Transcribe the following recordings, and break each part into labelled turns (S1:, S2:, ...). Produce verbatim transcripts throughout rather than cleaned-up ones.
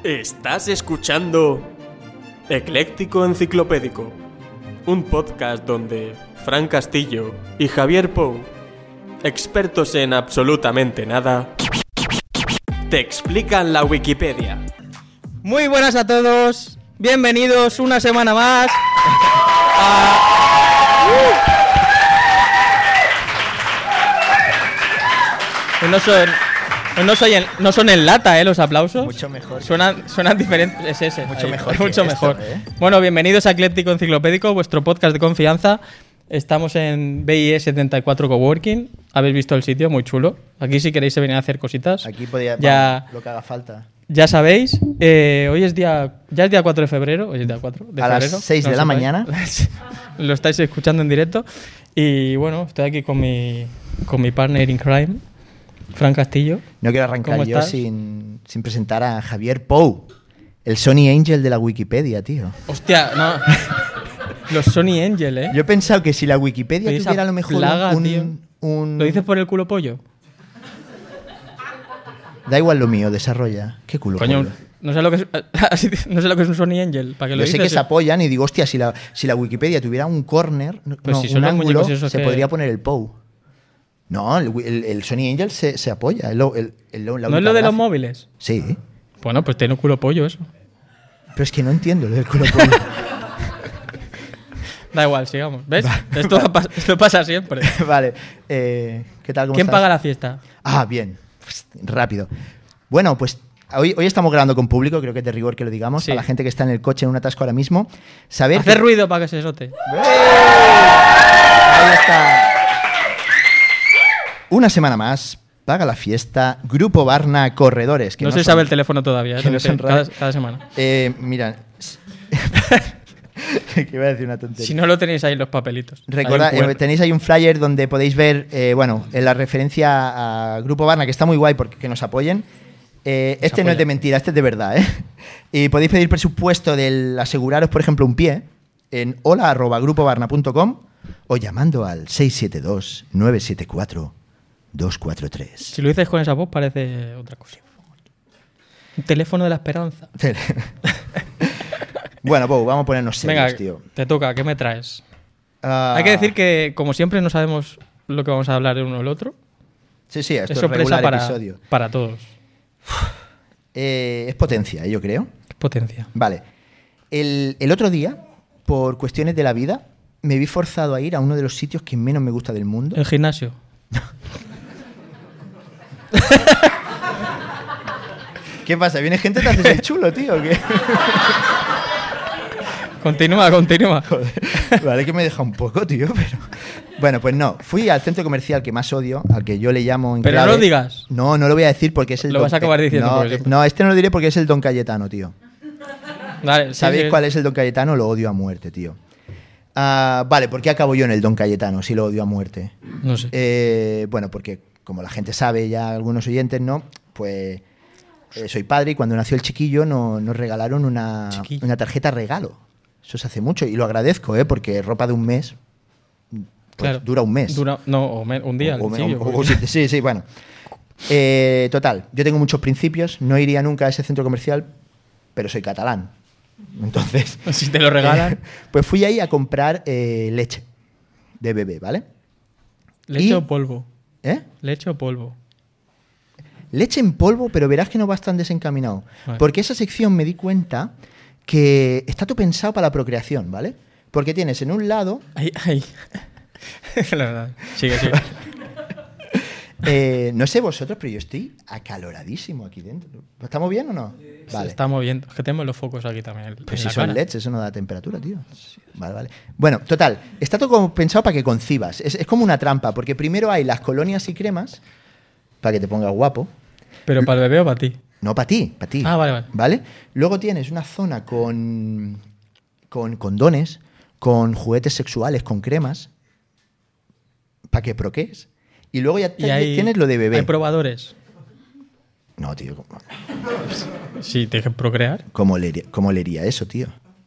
S1: Estás escuchando Ecléctico Enciclopédico, un podcast donde Fran Castillo y Javier Pou, expertos en absolutamente nada, te explican la Wikipedia.
S2: Muy buenas a todos, bienvenidos una semana más a... Uh. No son, no, soy en, no son en lata, ¿eh? Los aplausos.
S3: Mucho mejor.
S2: Suenan, suenan diferentes. Es ese.
S3: Mucho
S2: ahí,
S3: mejor.
S2: Mucho mejor.
S3: Esto, ¿eh?
S2: Bueno, bienvenidos a Ecléctico Enciclopédico, vuestro podcast de confianza. Estamos en B I E setenta y cuatro Coworking. Habéis visto el sitio, muy chulo. Aquí si queréis venir a hacer cositas.
S3: Aquí podía
S2: ya,
S3: vamos, lo que haga falta.
S2: Ya sabéis, eh, hoy es día, ya es día cuatro de febrero, hoy es día cuatro de
S3: a
S2: febrero.
S3: las seis
S2: no
S3: de la mañana.
S2: Lo estáis escuchando en directo. Y bueno, estoy aquí con mi, con mi partner in crime, Fran Castillo.
S3: No quiero arrancar
S2: ¿Cómo
S3: yo
S2: estás?
S3: sin, sin presentar a Javier Pou, el Sony Angel de la Wikipedia, tío.
S2: Hostia, no. Los Sony Angel, ¿eh?
S3: Yo he pensado que si la Wikipedia
S2: Pero esa
S3: tuviera a lo mejor
S2: plaga,
S3: un,
S2: tío.
S3: un...
S2: ¿Lo dices por el culo pollo?
S3: Da igual lo mío, desarrolla. ¿Qué culo?
S2: Coño,
S3: pollo?
S2: no sé lo que es, no sé lo que es un Sony Angel. ¿Para qué lo
S3: Yo sé
S2: dices?
S3: que se apoyan y digo, hostia, si la, si la Wikipedia tuviera un corner,
S2: Pues
S3: no,
S2: si son
S3: un
S2: los
S3: ángulo,
S2: muñecos esos
S3: se
S2: que-
S3: podría poner el Pou. No, el, el- el Sony Angel se, se apoya. El, el- el- la
S2: ¿No es
S3: única
S2: lo de los
S3: gracia-
S2: móviles?
S3: Sí,
S2: Bueno, pues tiene un culo pollo eso.
S3: pero es que no entiendo lo del culo pollo.
S2: Da igual, sigamos. ¿Ves? Esto, va pas- esto pasa siempre.
S3: Vale, eh, ¿qué tal? ¿Cómo
S2: ¿Quién
S3: estás?
S2: paga la fiesta?
S3: Ah, bien, Pst, rápido. Bueno, pues hoy, hoy estamos grabando con público, creo que es de rigor que lo digamos,
S2: Sí.
S3: a la gente que está en el coche en un atasco ahora mismo. Saber
S2: Hacer
S3: que-
S2: ruido para que se sote.
S3: Ahí está. Una semana más, paga la fiesta, Grupo Barna Corredores. Que
S2: No,
S3: no
S2: se
S3: son-
S2: sabe el teléfono todavía. ¿eh?
S3: que no son
S2: cada,
S3: raros.
S2: cada semana.
S3: Eh, mira, que iba a decir una tontería.
S2: Si no lo tenéis ahí en los papelitos.
S3: Recordad,
S2: Hay un
S3: eh,
S2: Q R.
S3: tenéis ahí un flyer donde podéis ver, eh, bueno, en la referencia a Grupo Barna, que está muy guay porque que nos apoyen. Eh,
S2: Nos
S3: este no es de
S2: apoyan.
S3: mentira, este es de verdad, ¿eh? Y podéis pedir presupuesto del aseguraros, por ejemplo, un pie en hola arroba grupobarna punto com o llamando al seis siete dos, nueve siete cuatro, dos cuatro tres.
S2: Si lo dices con esa voz parece otra cosa. Un teléfono de la esperanza.
S3: Bueno, Pou, vamos a ponernos serios,
S2: Venga,
S3: tío.
S2: te toca. ¿Qué me traes?
S3: Ah,
S2: Hay que decir que, como siempre, no sabemos lo que vamos a hablar el uno o el otro.
S3: Sí, sí, esto
S2: Es
S3: es
S2: sorpresa
S3: regular
S2: para,
S3: episodio.
S2: para todos.
S3: Eh, es potencia, yo creo.
S2: Qué potencia.
S3: Vale. El, el otro día, por cuestiones de la vida, me vi forzado a ir a uno de los sitios que menos me gusta del mundo.
S2: El gimnasio.
S3: ¿Qué pasa? ¿Viene gente y te haces el chulo, tío? ¿Qué?
S2: Continúa, continúa.
S3: Vale, que me deja un poco, tío, pero... Bueno, pues no. Fui al centro comercial que más odio, al que yo le llamo en
S2: Pero
S3: clave-
S2: no lo digas.
S3: No, no lo voy a decir porque es el...
S2: Lo
S3: Don-
S2: vas a acabar diciendo,
S3: No,
S2: por
S3: eh,
S2: ejemplo.
S3: no, este no lo diré porque es el Don Cayetano, tío.
S2: Dale,
S3: ¿Sabéis
S2: sí, sí.
S3: cuál es el Don Cayetano? Lo odio a muerte, tío. Ah, vale, ¿por qué acabo yo en el Don Cayetano si lo odio a muerte?
S2: No sé.
S3: Eh, bueno, porque como la gente sabe, ya algunos oyentes, ¿no? Pues eh, soy padre y cuando nació el chiquillo no- nos regalaron una,
S2: Chiquillo.
S3: una tarjeta regalo. Eso se hace mucho y lo agradezco, ¿eh? Porque ropa de un mes pues,
S2: Claro.
S3: dura un mes.
S2: Dura, no, o me- un día.
S3: O- o-
S2: el chiquillo,
S3: o- o-
S2: porque-
S3: sí, sí, sí, bueno. Eh, total, yo tengo muchos principios, no iría nunca a ese centro comercial, pero soy catalán. Entonces,
S2: Si te lo regalan.
S3: pues fui ahí a comprar eh, leche de bebé, ¿vale?
S2: Leche
S3: Y-
S2: o polvo.
S3: ¿Eh?
S2: Leche o polvo.
S3: Leche en polvo, pero verás que no vas tan desencaminado.
S2: Vale.
S3: Porque esa sección me di cuenta que está todo pensado para la procreación, ¿vale? Porque tienes en un lado,
S2: Ay, ay. La verdad. Sigue, sigue.
S3: eh, no sé vosotros, pero yo estoy acaloradísimo aquí dentro. ¿Estamos bien o no?
S2: Se
S3: Vale.
S2: está moviendo. Es que tenemos los focos aquí también.
S3: Pues
S2: en
S3: si
S2: la
S3: son
S2: cara.
S3: L E Ds, eso no da temperatura, tío. Vale, vale. Bueno, total, está todo como pensado para que concibas. Es, es como una trampa, porque primero hay las colonias y cremas, para que te pongas guapo.
S2: Pero para el bebé o para ti.
S3: No, para ti, para ti.
S2: Ah, vale, vale.
S3: ¿Vale? Luego tienes una zona con, con condones, con juguetes sexuales, con cremas, para que proques. Y luego ya
S2: Y hay,
S3: tienes lo de bebé.
S2: Hay probadores.
S3: No, tío, ¿cómo,
S2: Sí, tienes que procrear.
S3: cómo leería, cómo leería eso, tío?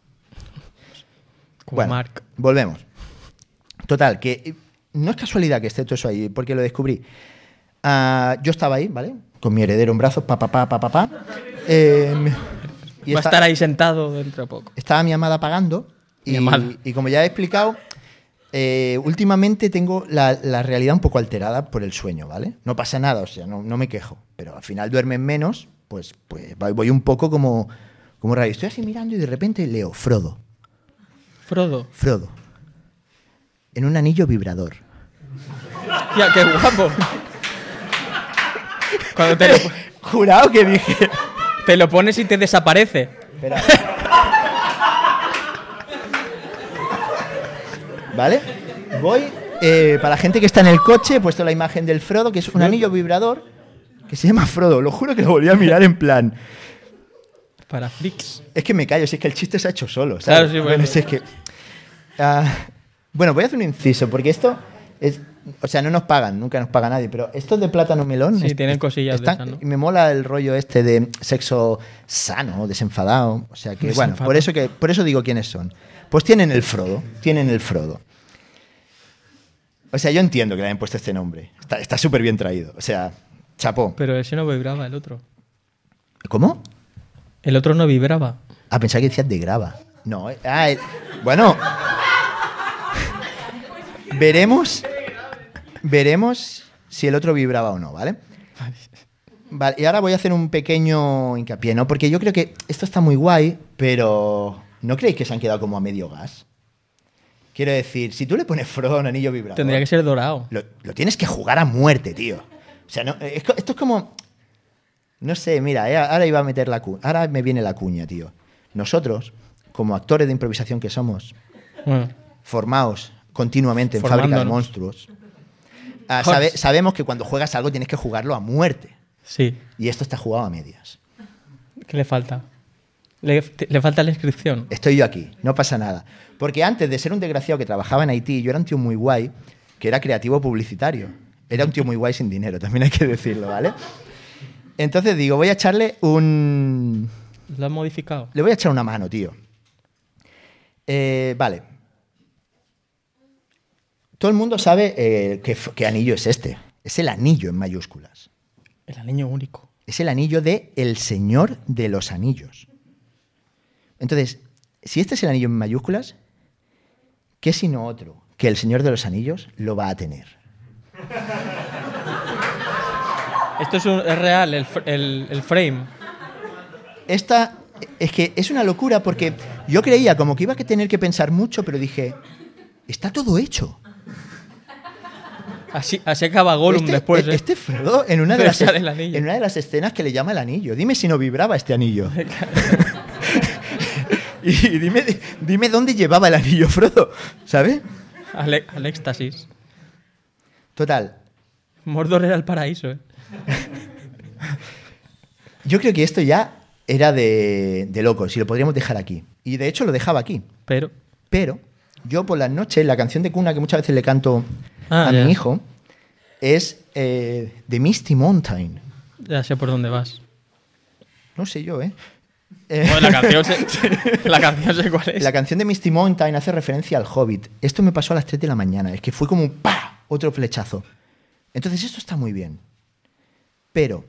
S2: Como
S3: Bueno,
S2: Mark.
S3: volvemos. Total, que eh, no es casualidad que esté todo eso ahí, porque lo descubrí. Ah, yo estaba ahí, ¿vale? Con mi heredero en brazos, pa, pa, pa, pa, pa, pa. Eh, Y
S2: Va a
S3: esta-
S2: estar ahí sentado dentro de poco.
S3: Estaba mi amada pagando y,
S2: Mi amada.
S3: y como ya he explicado, eh, últimamente tengo la, la realidad un poco alterada por el sueño, ¿vale? No pasa nada, o sea, no, no me quejo, pero al final duermen menos, pues, pues voy voy un poco como, como raro. Estoy así mirando y de repente leo Frodo,
S2: Frodo.
S3: Frodo, en un anillo vibrador.
S2: Hostia, qué guapo. Cuando te lo,
S3: Jurado que dije...
S2: te lo pones y te desaparece.
S3: Espera. ¿Vale? Voy, eh, para la gente que está en el coche, he puesto la imagen del Frodo, que es un anillo vibrador que se llama Frodo. Lo juro que lo volví a mirar en plan...
S2: Para freaks.
S3: Es que me callo, si es que el chiste se ha hecho solo, ¿sabes?
S2: Claro, sí, bueno.
S3: si es que... Ah, bueno, voy a hacer un inciso, porque esto es... O sea, no nos pagan, nunca nos paga nadie, pero esto de plátano melón...
S2: Sí,
S3: es-
S2: tienen cosillas de
S3: está-
S2: esas, ¿no?
S3: Y me mola el rollo este de sexo sano, desenfadado. O sea que, bueno,
S2: Desenfadado.
S3: por eso, que, por eso digo quiénes son. Pues tienen el Frodo, tienen el Frodo. O sea, yo entiendo que le hayan puesto este nombre. Está súper bien traído. O sea, chapó.
S2: Pero ese no vibraba, el otro.
S3: ¿Cómo?
S2: El otro no vibraba.
S3: Ah, pensaba que decías de grava. No, eh, ah, eh, bueno. Veremos. Veremos si el otro vibraba o no, ¿vale? Vale, y ahora voy a hacer un pequeño hincapié, ¿no? Porque yo creo que esto está muy guay, pero ¿no creéis que se han quedado como a medio gas? Quiero decir, si tú le pones Frodo a un anillo vibrador...
S2: Tendría que ser dorado.
S3: Lo, lo tienes que jugar a muerte, tío. O sea, no, es co- esto es como... No sé, mira, eh, ahora iba a meter la cuña. Ahora me viene la cuña, tío. Nosotros, como actores de improvisación que somos,
S2: Bueno,
S3: formados continuamente en fábrica de
S2: Formándonos.
S3: monstruos, ah, sabe- sabemos que cuando juegas algo tienes que jugarlo a muerte.
S2: sí.
S3: Y esto está jugado a medias.
S2: ¿Qué le falta? Le, te- le falta la inscripción.
S3: Estoy yo aquí, no pasa nada. Porque antes de ser un desgraciado que trabajaba en Haití, yo era un tío muy guay, que era creativo publicitario. Era un tío muy guay sin dinero, también hay que decirlo, ¿vale? Entonces digo, voy a echarle un...
S2: ¿Lo has modificado?
S3: Le voy a echar una mano, tío. Eh, vale. Todo el mundo sabe eh, qué, f- qué anillo es este. Es el anillo en mayúsculas.
S2: El anillo único.
S3: Es el anillo de El Señor de los Anillos. Entonces, si este es el anillo en mayúsculas, ¿qué sino otro que el Señor de los Anillos lo va a tener?
S2: Esto es, un- es real, el, fr- el- el frame.
S3: Esta es que es una locura porque yo creía como que iba a tener que pensar mucho, pero dije, está todo hecho.
S2: Así, así acaba Gollum
S3: este,
S2: después. ¿eh?
S3: Este Frodo en una, de
S2: Pero
S3: las,
S2: sale el anillo.
S3: en una de las escenas que le llama el anillo. Dime si no vibraba este anillo. y dime, dime dónde llevaba el anillo Frodo, ¿sabes?
S2: al, e- al éxtasis.
S3: Total,
S2: Mordor era el paraíso. ¿eh?
S3: yo creo que esto ya era de, de locos y lo podríamos dejar aquí. Y de hecho lo dejaba aquí.
S2: Pero.
S3: Pero yo por las noches, la canción de cuna que muchas veces le canto
S2: Ah,
S3: a
S2: ya.
S3: mi hijo es eh, The Misty Mountain.
S2: Ya sé por dónde vas.
S3: No sé yo, ¿eh? Eh,
S2: Bueno, la canción sé, la canción sé cuál es.
S3: La canción de Misty Mountain hace referencia al Hobbit. Esto me pasó a las tres de la mañana. Es que fue como un ¡pa! Otro flechazo. Entonces esto está muy bien. Pero...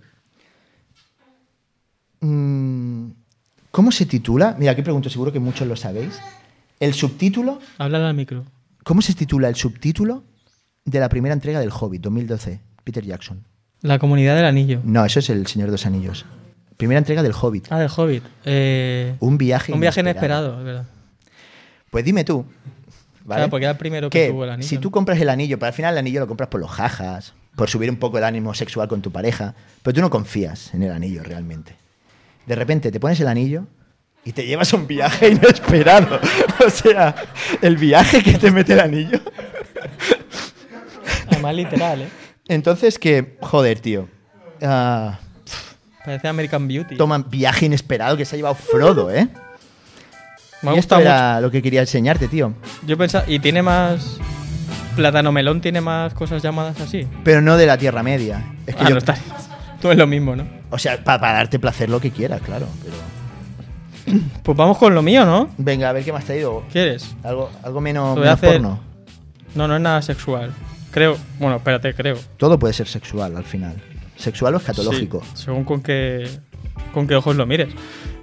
S3: mm, ¿cómo se titula? Mira, aquí pregunto, seguro que muchos lo sabéis. El subtítulo...
S2: Háblale al micro.
S3: ¿Cómo se titula el subtítulo de la primera entrega del Hobbit, dos mil doce? Peter Jackson.
S2: La comunidad del anillo.
S3: No, eso es El Señor de los Anillos. Primera entrega del Hobbit.
S2: Ah, del Hobbit. Eh,
S3: Un viaje
S2: un viaje
S3: inesperado.
S2: inesperado, es verdad.
S3: Pues dime tú. ¿vale?
S2: Claro, porque era el primero que
S3: Que
S2: tuvo el anillo.
S3: si tú compras el anillo, pero al final el anillo lo compras por los jajas, por subir un poco el ánimo sexual con tu pareja, pero tú no confías en el anillo realmente. De repente te pones el anillo y te llevas a un viaje inesperado. O sea, el viaje que te mete el anillo.
S2: Además, literal, ¿eh?
S3: Entonces, que, joder, tío. Ah,
S2: Parece American Beauty.
S3: toma, viaje inesperado que se ha llevado Frodo, ¿eh?
S2: Me ha
S3: Y esto
S2: gustado
S3: era lo que quería enseñarte, tío.
S2: mucho. Yo pensaba... Y tiene más... Plátano melón tiene más cosas llamadas así.
S3: Pero no de la Tierra Media. Es que
S2: Ah,
S3: yo-
S2: no está. Tú es lo mismo, ¿no?
S3: O sea, pa- para darte placer lo que quieras, claro. Pero...
S2: Pues vamos con lo mío, ¿no?
S3: Venga, a ver qué me has traído.
S2: ¿Quieres?
S3: Algo, algo menos,
S2: Te voy a
S3: menos
S2: hacer-
S3: porno.
S2: No, no es nada sexual. Creo... Bueno, espérate, creo.
S3: Todo puede ser sexual al final. Sexual o escatológico.
S2: Sí, según con qué, con qué ojos lo mires.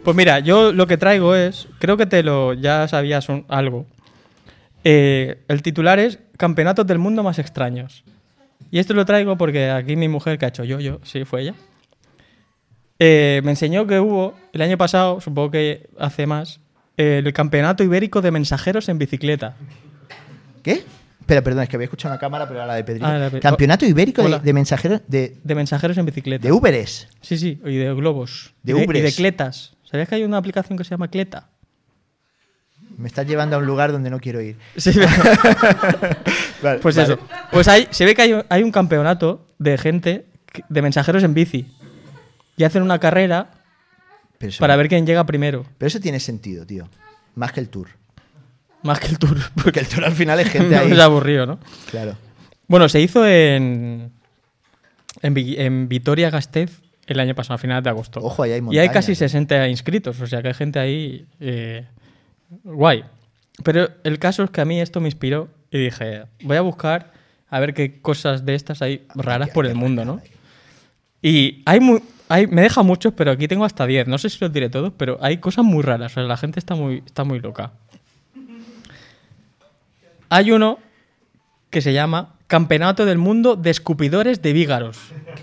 S2: Pues mira, yo lo que traigo es, creo que te lo ya sabías un- algo. Eh, el titular es Campeonatos del Mundo Más Extraños. Y esto lo traigo porque aquí mi mujer, que ha hecho yo, yo, sí, fue ella, eh, me enseñó que hubo, el año pasado, supongo que hace más, eh, el Campeonato Ibérico de Mensajeros en Bicicleta.
S3: ¿Qué? Espera, perdón, es que había escuchado una cámara, pero era la de Pedrito.
S2: Ah, la de-
S3: Campeonato Ibérico de,
S2: Hola.
S3: de mensajeros de,
S2: De mensajeros en bicicleta.
S3: de Uberes.
S2: Sí, sí, y de globos.
S3: De
S2: y, de, y
S3: ubres.
S2: de cletas. ¿Sabías que hay una aplicación que se llama Cleta?
S3: Me estás llevando a un lugar donde no quiero ir.
S2: Sí,
S3: Vale,
S2: pues
S3: vale.
S2: eso. Pues hay, se ve que hay, hay un campeonato de gente, que- de mensajeros en bici. Y hacen una carrera
S3: Pero eso,
S2: para ver quién llega primero.
S3: pero eso tiene sentido, tío. Más que el tour.
S2: Más que el tour.
S3: Porque el tour al final es gente
S2: No,
S3: ahí.
S2: es aburrido, ¿no?
S3: Claro.
S2: Bueno, se hizo en, en, Vi- en Vitoria-Gasteiz el año pasado, a finales de agosto.
S3: Ojo, ahí hay
S2: Y hay
S3: montañas,
S2: casi
S3: ¿eh?
S2: sesenta inscritos, o sea que hay gente ahí eh, guay. Pero el caso es que a mí esto me inspiró y dije, voy a buscar a ver qué cosas de estas hay raras por el mundo, ¿no? Y hay, mu- hay me deja muchos, pero aquí tengo hasta diez. No sé si los diré todos, pero hay cosas muy raras. O sea, la gente está muy, está muy loca. Hay uno que se llama Campeonato del Mundo de Escupidores de Vígaros.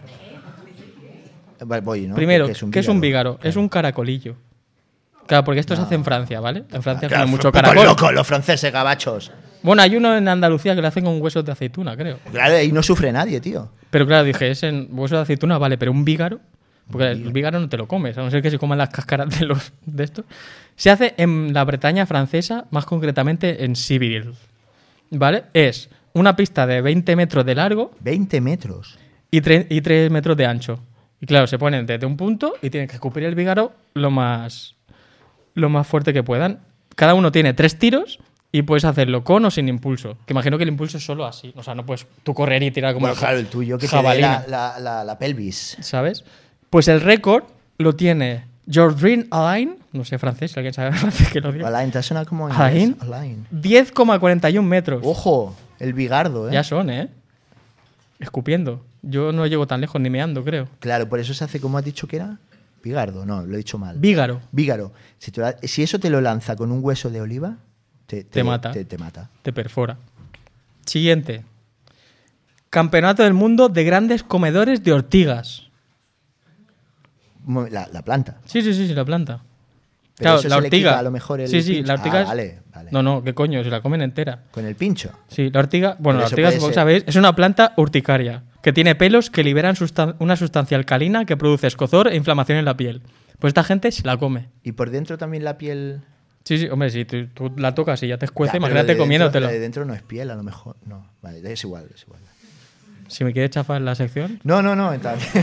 S3: Vale, voy, ¿no?
S2: Primero,
S3: ¿Qué es un
S2: ¿qué es un
S3: vígaro?
S2: vígaro? Es un caracolillo. Claro, porque esto se hace en Francia, ¿vale? En Francia
S3: Claro,
S2: comen mucho
S3: putos
S2: caracol.
S3: locos, los franceses gabachos.
S2: Bueno, hay uno en Andalucía que lo hacen con huesos de aceituna, creo.
S3: Claro, ahí no sufre nadie, tío.
S2: Pero claro, dije, es en huesos de aceituna, vale, pero un vígaro, porque el vígaro no te lo comes, a no ser que se coman las cáscaras de los de estos. Se hace en la Bretaña francesa, más concretamente en Civil. ¿Vale? Es una pista de veinte metros de largo
S3: veinte metros.
S2: y, tre- y tres metros de ancho. Y claro, se ponen desde un punto y tienen que escupir el vígaro lo más, lo más fuerte que puedan. Cada uno tiene tres tiros y puedes hacerlo con o sin impulso. Que imagino que el impulso es solo así. O sea, no puedes tú correr y tirar como
S3: Bueno, claro, el tuyo que te dé
S2: jabalina,
S3: la, la, la, la pelvis.
S2: ¿sabes? Pues el récord lo tiene Jordan Alain, no sé francés, si alguien sabe francés que lo diga.
S3: Alain, te suena como en
S2: Alain.
S3: inglés? Alain.
S2: diez coma cuarenta y uno metros.
S3: Ojo, el bigardo, ¿eh?
S2: Ya son, ¿eh? Escupiendo. Yo no llego tan lejos ni meando, creo.
S3: Claro, por eso se hace, ¿cómo has dicho que era? Bigardo, no, lo he dicho mal.
S2: Vígaro.
S3: Vígaro. Si, tú la- si eso te lo lanza con un hueso de oliva, te,
S2: Te mata.
S3: Te, te mata.
S2: Te perfora. Siguiente. Campeonato del mundo de grandes comedores de ortigas.
S3: Mo- La, la planta.
S2: Sí, sí, sí, sí, la planta.
S3: Pero
S2: claro,
S3: eso
S2: la
S3: se le
S2: ortiga.
S3: quita a lo mejor el
S2: sí, sí,
S3: pincho.
S2: la ortiga.
S3: Ah,
S2: es-
S3: vale, vale.
S2: No, no, qué coño, se la comen entera.
S3: Con el pincho.
S2: Sí, la ortiga, bueno,
S3: Pero
S2: la
S3: eso
S2: ortiga,
S3: puede
S2: supongo que
S3: ser-
S2: sabéis, es una planta urticaria que tiene pelos que liberan sustan- una sustancia alcalina que produce escozor e inflamación en la piel. Pues esta gente se la come.
S3: Y por dentro también la piel.
S2: Sí, sí, hombre, si tú, tú la tocas y ya te escuece,
S3: Ya, pero
S2: imagínate
S3: la de
S2: comiéndotelo.
S3: Dentro, la de dentro no es piel, a lo mejor. No, vale, es igual, es igual.
S2: Si me quieres chafar la sección.
S3: No, no, no, está bien.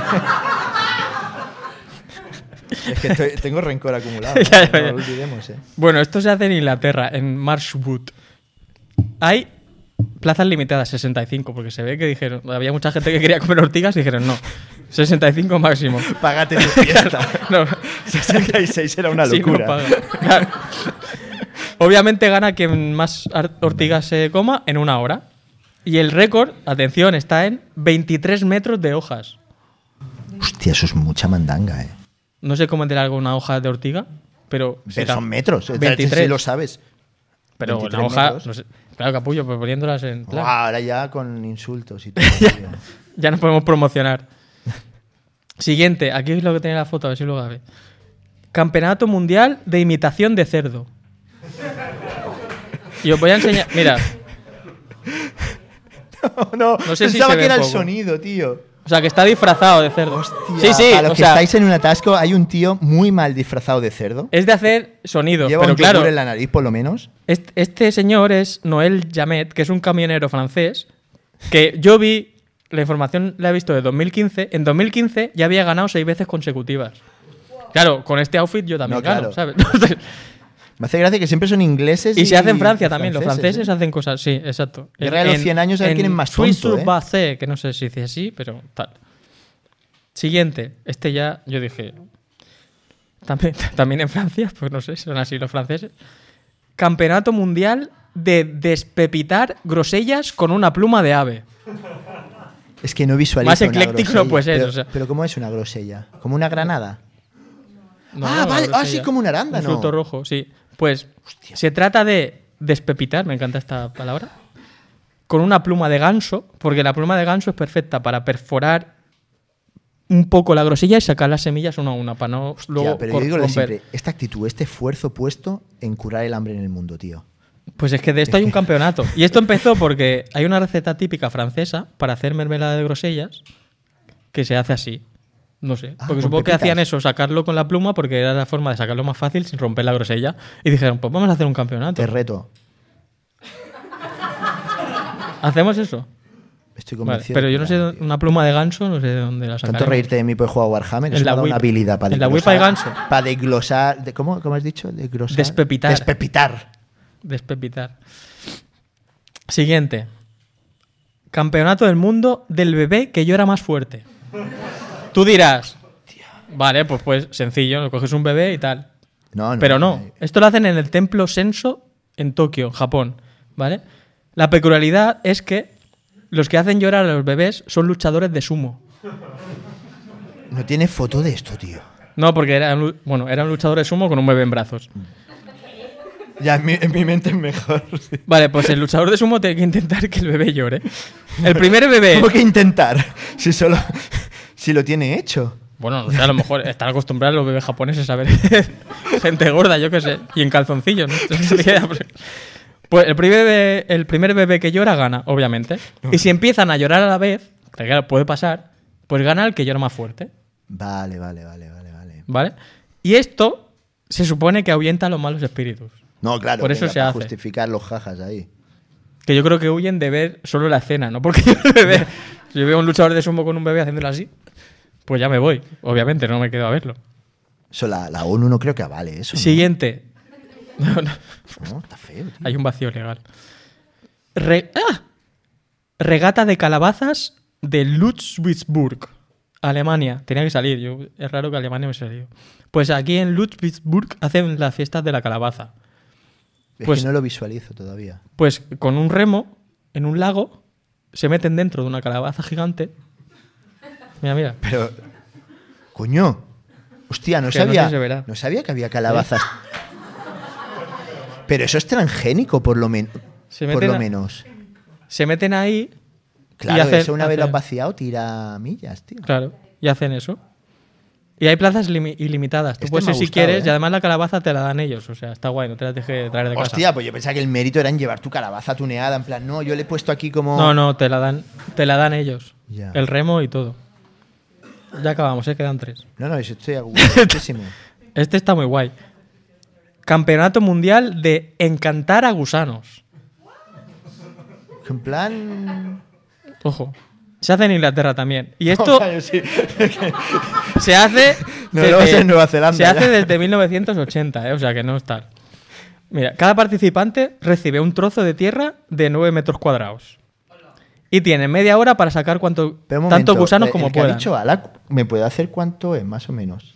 S3: Es que estoy- tengo rencor acumulado.
S2: Ya, ya,
S3: no
S2: ya.
S3: lo olvidemos, ¿eh?
S2: Bueno, esto se hace en Inglaterra, en Marshwood. Hay plazas limitadas, sesenta y cinco, porque se ve que dijeron, había mucha gente que quería comer ortigas y dijeron, no, sesenta y cinco máximo.
S3: Págate tu fiesta.
S2: No,
S3: sesenta y seis era una
S2: sí, no
S3: locura.
S2: paga. Claro. Obviamente gana quien más ar- ortigas se coma en una hora. Y el récord, atención, está en veintitrés metros de hojas.
S3: Hostia, eso es mucha mandanga, ¿eh?
S2: No sé cómo es de largo una hoja de ortiga, pero...
S3: Pero
S2: será
S3: son metros.
S2: veintitrés.
S3: Si lo sabes.
S2: Pero la
S3: veintitrés
S2: hoja...
S3: metros.
S2: No sé, claro, capullo, pues poniéndolas en plan.
S3: Buah, ahora ya con insultos y todo.
S2: Ya nos podemos promocionar. Siguiente, aquí es lo que tiene la foto, a ver si lo ve. Campeonato Mundial de Imitación de Cerdo. Y os voy a enseñar... Mira,
S3: no, no,
S2: No sé si
S3: pensaba
S2: se ve
S3: que era el
S2: poco.
S3: sonido, tío.
S2: o sea, que está disfrazado de cerdo.
S3: Hostia,
S2: sí, sí,
S3: para los
S2: o
S3: que
S2: sea,
S3: estáis en un atasco, hay un tío muy mal disfrazado de cerdo.
S2: es de hacer sonido,
S3: Lleva
S2: pero
S3: un
S2: claro,
S3: yogur en la nariz, por lo menos.
S2: Este, este señor es Noel Jamet, que es un camionero francés, que yo vi, la información la he visto de dos mil quince, en dos mil quince ya había ganado seis veces consecutivas. Claro, con este outfit yo también
S3: No, claro.
S2: gano, ¿sabes?
S3: Me hace gracia que siempre son ingleses
S2: y
S3: y
S2: se hace en Francia también, los
S3: franceses,
S2: franceses
S3: ¿eh?
S2: hacen cosas, sí, exacto.
S3: Guerra de los cien años, a ver quién es más tonto, ¿eh?
S2: Suisse-sur-Bassée, que no sé si dice así, pero tal. Siguiente, este ya, yo dije, también, también en Francia, pues no sé, son así los franceses. Campeonato Mundial de despepitar grosellas con una pluma de ave.
S3: Es que no visualizo
S2: Más
S3: una
S2: ecléctico
S3: grosella.
S2: no puede ser,
S3: Pero,
S2: o sea.
S3: pero ¿cómo es una grosella? ¿Como una granada?
S2: No,
S3: ah,
S2: la
S3: vale. Ah,
S2: grosella.
S3: sí, como un
S2: Un
S3: arándano.
S2: fruto rojo, sí. Pues
S3: Hostia.
S2: se trata de despepitar, me encanta esta palabra, con una pluma de ganso, porque la pluma de ganso es perfecta para perforar un poco la grosella y sacar las semillas una a una, para no luego
S3: Tía, pero yo digo lo de
S2: romper.
S3: siempre, esta actitud, este esfuerzo puesto en curar el hambre en el mundo, tío.
S2: Pues es que de esto hay un campeonato. Y esto empezó porque hay una receta típica francesa para hacer mermelada de grosellas que se hace así. No sé.
S3: Ah,
S2: Porque
S3: con
S2: supongo que
S3: pepitas.
S2: hacían eso, sacarlo con la pluma porque era la forma de sacarlo más fácil sin romper la grosella. Y dijeron, pues vamos a hacer un campeonato.
S3: Te reto.
S2: ¿Hacemos eso?
S3: Estoy
S2: Vale,
S3: convencido.
S2: pero
S3: de
S2: yo
S3: que
S2: no sé,
S3: la-
S2: dónde- una pluma de ganso, no sé de dónde la sacaremos.
S3: Tanto reírte de mí por jugar a Warhammer,
S2: En
S3: eso me
S2: la
S3: ha dado
S2: Wii-
S3: una habilidad para
S2: en la
S3: desglosar.
S2: Wii pa' ganso.
S3: Para desglosar. De, ¿cómo, ¿Cómo has dicho? Desglosar.
S2: Despepitar.
S3: Despepitar.
S2: Despepitar. Siguiente. Campeonato del mundo del bebé que llora más fuerte. Tú dirás, vale, pues pues sencillo, coges un bebé y tal.
S3: No, no.
S2: Pero no,
S3: no.
S2: esto lo hacen en el templo Senso en Tokio, Japón, ¿vale? La peculiaridad es que los que hacen llorar a los bebés son luchadores de sumo.
S3: No tiene foto de esto, tío.
S2: No, porque eran, lu- bueno, eran luchadores de sumo con un bebé en brazos.
S3: Ya, en mi, en mi mente es mejor. sí.
S2: Vale, pues el luchador de sumo tiene que intentar que el bebé llore. El primer bebé...
S3: ¿Cómo que intentar? Si solo. Si lo tiene hecho.
S2: Bueno, no sé, a lo mejor están acostumbrados los bebés japoneses a ver gente gorda, yo qué sé, y en calzoncillos, ¿no? Pues el primer, bebé, el primer bebé que llora gana, obviamente. Y si empiezan a llorar a la vez, que claro, puede pasar, pues gana el que llora más fuerte,
S3: Vale, vale, vale, vale, vale.
S2: ¿vale? Y esto se supone que ahuyenta a los malos espíritus.
S3: No, claro.
S2: Por eso
S3: venga,
S2: se
S3: para
S2: hace.
S3: justificar los jajas ahí.
S2: Que yo creo que huyen de ver solo la escena, ¿no? Porque yo el bebé, si yo veo a un luchador de sumo con un bebé haciéndolo así, pues ya me voy. Obviamente, no me quedo a verlo.
S3: Eso la, la ONU no creo que avale eso. ¿no?
S2: Siguiente. No, no.
S3: No, está feo, tío.
S2: Hay un vacío legal. Re- ¡Ah! Regata de calabazas de Ludwigsburg, Alemania. Tenía que salir. Yo, es raro que Alemania me salió. Pues aquí en Ludwigsburg hacen las fiestas de la calabaza.
S3: Es
S2: Pues-
S3: que no lo visualizo todavía.
S2: Pues con un remo en un lago se meten dentro de una calabaza gigante. Mira, mira.
S3: Pero. Coño. Hostia, no
S2: Que no
S3: sabía.
S2: sé si se verá.
S3: No sabía que había calabazas. Pero eso es transgénico, por lo, men-
S2: Se
S3: por
S2: meten
S3: lo
S2: a-
S3: menos.
S2: Se meten ahí.
S3: Claro,
S2: hacen-
S3: eso una vez lo has
S2: hacen-
S3: vaciado, tira millas, tío.
S2: Claro, y hacen eso. Y hay plazas limi- ilimitadas. Tú
S3: Este
S2: puedes
S3: me
S2: ir
S3: ha
S2: si
S3: gustado,
S2: quieres
S3: ¿eh?
S2: y además la calabaza te la dan ellos. O sea, está guay, no te la dejes de traer de casa.
S3: Hostia, pues yo pensaba que el mérito era en llevar tu calabaza tuneada. En plan, no, yo le he puesto aquí como.
S2: No, no, te la dan, te la dan ellos.
S3: Ya.
S2: El remo y todo. Ya acabamos, ¿eh? Quedan tres.
S3: No, no, eso estoy agudísimo.
S2: Este está muy guay. Campeonato Mundial de Encantar a Gusanos.
S3: En plan.
S2: Ojo. Se hace en Inglaterra también. Y esto
S3: O sea, yo sí.
S2: se hace...
S3: Nos vemos en Nueva Zelanda
S2: Se
S3: ya.
S2: hace desde mil novecientos ochenta, ¿eh? O sea que no está... Mira, cada participante recibe un trozo de tierra de nueve metros cuadrados. Y tiene media hora para sacar cuanto,
S3: Pero un
S2: tantos
S3: momento,
S2: gusanos
S3: el
S2: como
S3: que ha
S2: puedan.
S3: dicho Ala, ¿me puede hacer cuánto es, más o menos?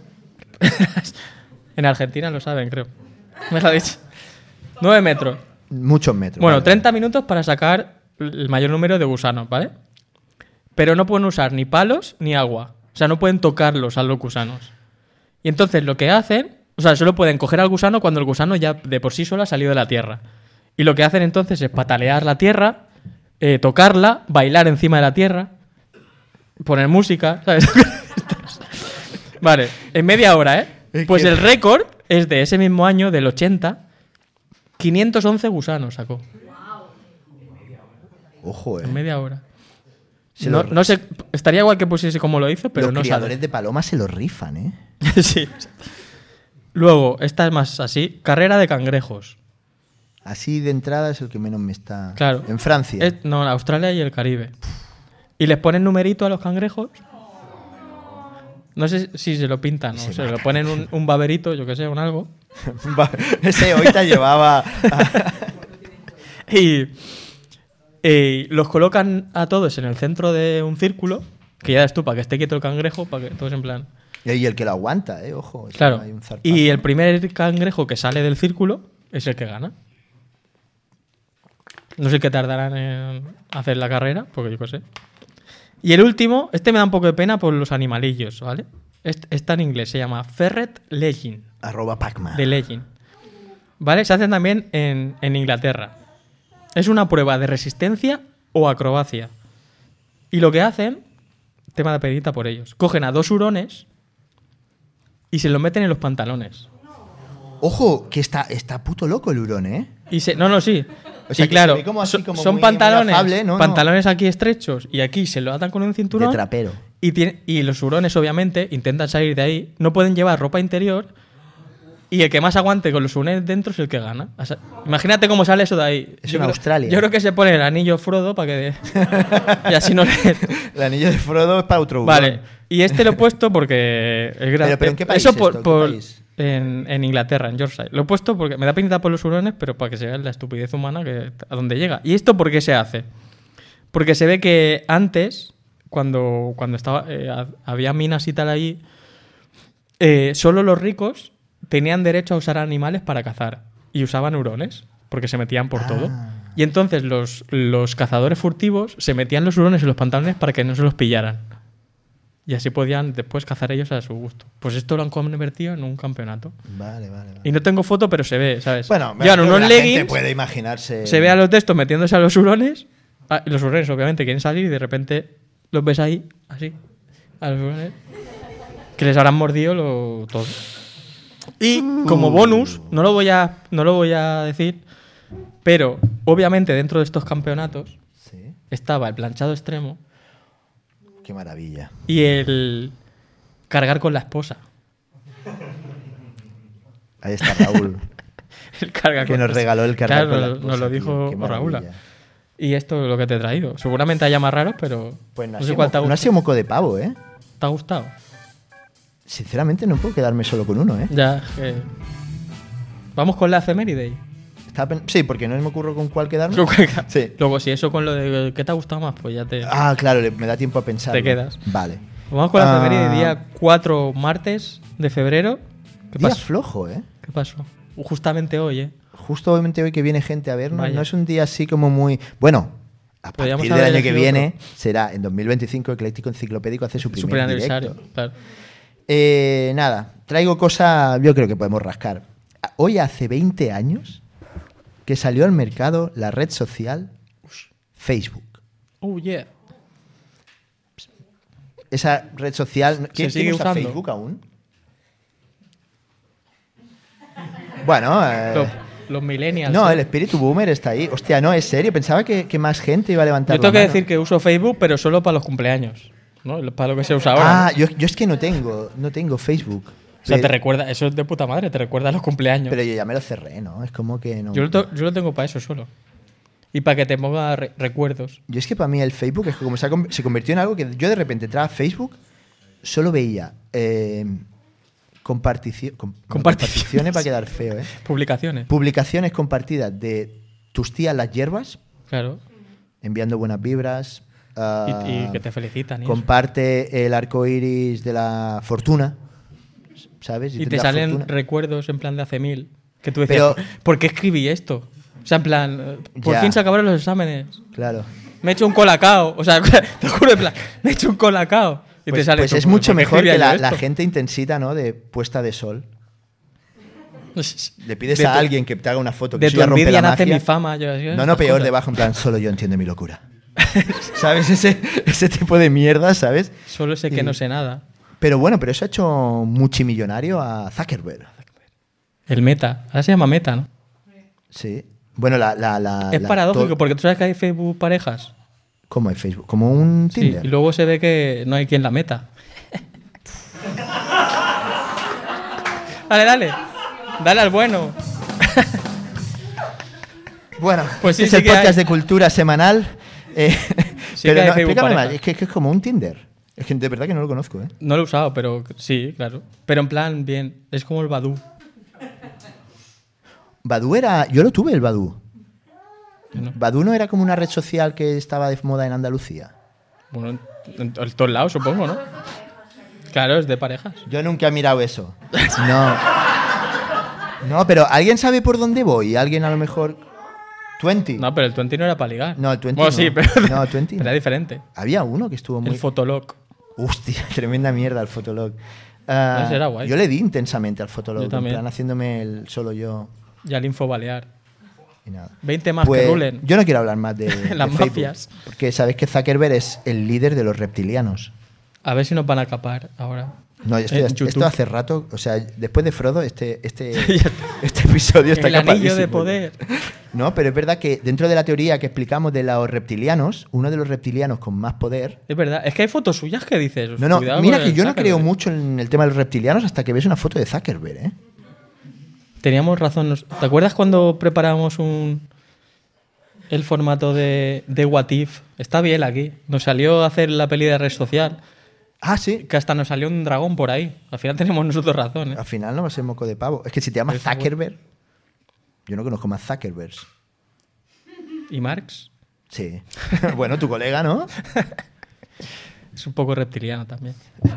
S2: En Argentina lo saben, creo. Me lo ha dicho. nueve metros.
S3: Muchos metros.
S2: Bueno,
S3: vale.
S2: treinta minutos para sacar el mayor número de gusanos, ¿vale? Pero no pueden usar ni palos ni agua. O sea, no pueden tocarlos a los gusanos. Y entonces lo que hacen... O sea, solo pueden coger al gusano cuando el gusano ya de por sí solo ha salido de la tierra. Y lo que hacen entonces es patalear la tierra, eh, tocarla, bailar encima de la tierra, poner música, ¿sabes? Vale, en media hora, ¿eh?
S3: Es
S2: Pues
S3: que-
S2: el récord es de ese mismo año, del ochenta, quinientos once gusanos sacó.
S3: Ojo, eh.
S2: En media hora.
S3: Se
S2: No,
S3: lo-
S2: no sé, estaría igual que pusiese como lo hizo, pero
S3: Los
S2: no
S3: criadores
S2: sabe.
S3: de palomas se los rifan, ¿eh?
S2: Sí. Luego, esta es más así, carrera de cangrejos.
S3: Así de entrada es el que menos me está.
S2: Claro.
S3: En Francia.
S2: Es- no, en Australia y el Caribe. Y les ponen numerito a los cangrejos. No sé si se lo pintan,
S3: Y
S2: ¿no?
S3: se
S2: Se le
S3: matan.
S2: ponen un, un baberito, yo que sé, un algo.
S3: Va, ese hoy te llevaba. a-
S2: Y, y los colocan a todos en el centro de un círculo, que ya ves tú, para que esté quieto el cangrejo, para que todos en plan...
S3: Y el que lo aguanta, ¿eh? Ojo. es que
S2: Claro.
S3: hay un zarpazo.
S2: Y el primer cangrejo que sale del círculo es el que gana. No sé qué tardarán en hacer la carrera, porque yo qué sé. Y el último, este me da un poco de pena por los animalillos, ¿vale? est- está en inglés, se llama Ferret Legging,
S3: Arroba Pacma.
S2: de Legging. ¿Vale? Se hacen también en, en Inglaterra. Es una prueba de resistencia o acrobacia. Y lo que hacen, tema de pedita por ellos, cogen a dos hurones y se los meten en los pantalones.
S3: Ojo, que está, está puto loco el hurón, ¿eh?
S2: Y se, no, no, sí.
S3: O sea,
S2: y
S3: que
S2: claro,
S3: se ve como así,
S2: son-
S3: como
S2: son
S3: muy- muy
S2: pantalones,
S3: afable, ¿no?
S2: pantalones aquí estrechos y aquí se lo atan con un
S3: De
S2: cinturón.
S3: trapero.
S2: Y, tiene- y los hurones, obviamente, intentan salir de ahí. No pueden llevar ropa interior. Y el que más aguante con los hurones dentro es el que gana. O sea, imagínate cómo sale eso de ahí.
S3: Es
S2: Yo
S3: en
S2: creo-
S3: Australia.
S2: Yo creo que se pone el anillo Frodo para que... y así no le...
S3: El anillo de Frodo es para otro hurón.
S2: Vale. Y este lo he puesto porque... Es gra-
S3: Pero- pero ¿en qué país
S2: Eso
S3: esto?
S2: por,
S3: ¿En qué
S2: por-
S3: país?
S2: En, en Inglaterra, en Yorkshire. Lo he puesto porque me da penita por los hurones, pero para que se vea la estupidez humana que, a dónde llega. ¿Y esto por qué se hace? Porque se ve que antes, cuando, cuando estaba, eh, ha- había minas y tal allí, eh, solo los ricos tenían derecho a usar animales para cazar. Y usaban hurones, porque se metían por
S3: Ah.
S2: todo. Y entonces los, los cazadores furtivos se metían los hurones en los pantalones para que no se los pillaran. Y así podían después cazar ellos a su gusto. Pues esto lo han convertido en un campeonato.
S3: Vale, vale, vale.
S2: Y no tengo foto, pero se ve, ¿sabes?
S3: Bueno,
S2: Llevan
S3: creo que
S2: unos
S3: la gente
S2: leggings,
S3: puede imaginarse.
S2: se ve a los de estos metiéndose a los hurones. Ah, y los hurones, obviamente, quieren salir y de repente los ves ahí, así, a los hurones, que les habrán mordido lo, todo. Y como bonus, no lo voy a, no lo voy a decir, pero obviamente dentro de estos campeonatos
S3: Sí.
S2: estaba el planchado extremo
S3: Qué maravilla.
S2: y el cargar con la esposa.
S3: Ahí está Raúl.
S2: El carga
S3: Que
S2: con-
S3: nos regaló el cargar
S2: Claro,
S3: con la
S2: nos
S3: esposa,
S2: lo
S3: tío.
S2: dijo
S3: Qué
S2: Raúl.
S3: maravilla.
S2: Y esto es lo que te he traído. Seguramente haya más raros, pero
S3: Pues no,
S2: no
S3: ha
S2: sé
S3: sido,
S2: cuál te ha
S3: mo- no ha
S2: gustado.
S3: sido moco de pavo, ¿eh?
S2: ¿Te ha gustado?
S3: Sinceramente no puedo quedarme solo con uno, ¿eh?
S2: Ya, que... Vamos con la efeméride.
S3: Estaba pen- Sí, porque no me ocurro con cuál quedarme. Sí.
S2: Luego, si eso con lo de ¿qué te ha gustado más? Pues ya te...
S3: Ah, claro, le- me da tiempo a pensar.
S2: Te quedas.
S3: Vale.
S2: Vamos con la
S3: Ah,
S2: efeméride día cuatro martes de febrero. ¿Qué
S3: Día
S2: pasó?
S3: flojo, ¿eh?
S2: ¿Qué pasó? Justamente hoy, ¿eh?
S3: Justo obviamente hoy que viene gente a vernos,
S2: Vaya.
S3: no es un día así como muy... Bueno, a
S2: Podríamos
S3: partir del
S2: haber
S3: año que
S2: elegido
S3: viene será en dos mil veinticinco Ecléctico Enciclopédico hace su primer
S2: Super aniversario.
S3: directo.
S2: Claro.
S3: Eh, nada, traigo cosa, yo creo que podemos rascar. Hoy hace veinte años que salió al mercado la red social Facebook.
S2: Oh, yeah.
S3: Esa red social... ¿Quién
S2: sigue
S3: usa
S2: usando?
S3: Facebook aún? Bueno, eh,
S2: Los, los millennials.
S3: no,
S2: ¿eh?
S3: el espíritu boomer está ahí. Hostia, no, es serio. Pensaba que, que más gente iba a levantar
S2: Yo tengo
S3: la
S2: que
S3: mano.
S2: decir que uso Facebook, pero solo para los cumpleaños. ¿No? Para lo que se usa ahora.
S3: Ah,
S2: ¿no?
S3: yo, yo es que no tengo, no tengo Facebook.
S2: O sea,
S3: Pero-
S2: te recuerda, eso es de puta madre, te recuerda a los cumpleaños.
S3: Pero yo ya me lo cerré, ¿no? Es como que no.
S2: yo, lo to- yo lo tengo para eso solo. Y para que te ponga re- recuerdos.
S3: Yo es que para mí el Facebook es que como se, ha con- se convirtió en algo que yo de repente entraba a Facebook, solo veía eh, compartici- com- no,
S2: Comparticiones.
S3: comparticiones para quedar feo, ¿eh?
S2: Publicaciones.
S3: Publicaciones compartidas de tus tías las hierbas,
S2: Claro.
S3: enviando buenas vibras.
S2: Y,
S3: ah,
S2: y que te felicitan. Y, eso.
S3: comparte el arco iris de la fortuna, ¿sabes?
S2: Y te
S3: tendrá
S2: salen
S3: fortuna.
S2: recuerdos en plan de hace mil. Que tú decías,
S3: Pero-
S2: ¿por, por qué escribí esto? O sea, en plan, eh, por
S3: Ya.
S2: fin se acabaron los exámenes.
S3: Claro.
S2: Me he hecho un colacao. O sea, te juro, en plan, me he hecho un colacao. Y
S3: Pues,
S2: te sale
S3: pues
S2: tú,
S3: es
S2: ¿por
S3: mucho
S2: qué
S3: mejor
S2: escribía
S3: que
S2: yo
S3: la,
S2: esto?
S3: la gente intensita, ¿no? De puesta de sol. Le pides
S2: De
S3: a
S2: tu-
S3: alguien que te haga una foto que
S2: De
S3: eso
S2: tu
S3: ya rompe
S2: envidia
S3: la
S2: nace
S3: magia.
S2: mi fama. Yo, yo,
S3: No, no,
S2: estas
S3: peor
S2: cosas.
S3: debajo, en plan, solo yo entiendo mi locura. ¿Sabes? Ese, ese tipo de mierda, ¿sabes?
S2: Solo sé que
S3: Y-
S2: no sé nada.
S3: Pero bueno, pero eso ha hecho multimillonario a Zuckerberg.
S2: El meta. Ahora se llama meta, ¿no?
S3: Sí. Bueno, la... la, la
S2: es
S3: la-
S2: paradójico
S3: to-
S2: porque tú sabes que hay Facebook parejas.
S3: ¿Cómo es Facebook? ¿Como un
S2: Sí,
S3: Tinder?
S2: y luego se ve que no hay quien la meta. dale, dale. Dale al bueno.
S3: Bueno,
S2: Pues sí,
S3: este es
S2: sí
S3: el
S2: que
S3: podcast
S2: hay.
S3: de cultura semanal. eh,
S2: Sí
S3: pero
S2: que hay
S3: no,
S2: Facebook
S3: explícame más,
S2: parejas.
S3: es que, es que es como un Tinder. Es que de verdad que no lo conozco, ¿eh?
S2: No lo he usado, pero sí, claro. Pero en plan, bien. Es como el Badoo.
S3: Badoo era... Yo lo tuve, el Badoo.
S2: ¿no?
S3: Badoo no era como una red social que estaba de moda en Andalucía.
S2: Bueno, en, en- en todos lados, supongo, ¿no? Claro, es de parejas.
S3: Yo nunca he mirado eso. No. No, pero ¿alguien sabe por dónde voy? ¿Alguien a lo mejor... veinte?
S2: No, pero el veinte no era para ligar.
S3: No, el veinte
S2: Bueno,
S3: no.
S2: sí, pero,
S3: No, el veinte
S2: pero
S3: no.
S2: era diferente.
S3: Había uno que estuvo muy...
S2: El Fotolog.
S3: Hostia, tremenda mierda el Fotolog. Uh,
S2: Ese era guay.
S3: Yo le di intensamente al Fotolog,
S2: Yo también.
S3: en plan haciéndome el solo yo
S2: Y al Infobalear.
S3: y nada.
S2: veinte más
S3: Pues,
S2: que rulen.
S3: yo no quiero hablar más de, de
S2: Las
S3: Facebook,
S2: mafias.
S3: porque sabéis que Zuckerberg es el líder de los reptilianos.
S2: A ver si nos van a capar ahora.
S3: No, esto,
S2: En
S3: esto
S2: YouTube.
S3: hace rato, o sea, después de Frodo, este, este, este episodio está
S2: El anillo
S3: capadísimo.
S2: de poder.
S3: No, pero es verdad que dentro de la teoría que explicamos de los reptilianos, uno de los reptilianos con más poder...
S2: Es verdad. Es que hay fotos suyas que dices.
S3: No, no,
S2: cuidado
S3: mira
S2: con
S3: que
S2: el
S3: yo no
S2: Zuckerberg.
S3: creo mucho en el tema de los reptilianos hasta que ves una foto de Zuckerberg, ¿eh?
S2: Teníamos razón. nos- ¿Te acuerdas cuando preparamos un el formato de, de What If? Está bien aquí. Nos salió a hacer la peli de red social,
S3: Ah, sí.
S2: que hasta nos salió un dragón por ahí. Al final tenemos nosotros razón, ¿eh?
S3: Al final no va a ser moco de pavo. Es que si te llamas
S2: Eso,
S3: Zuckerberg... Yo no conozco más Zuckerbergs.
S2: ¿Y Marx?
S3: Sí. Bueno, tu colega, ¿no?
S2: Es un poco reptiliano también.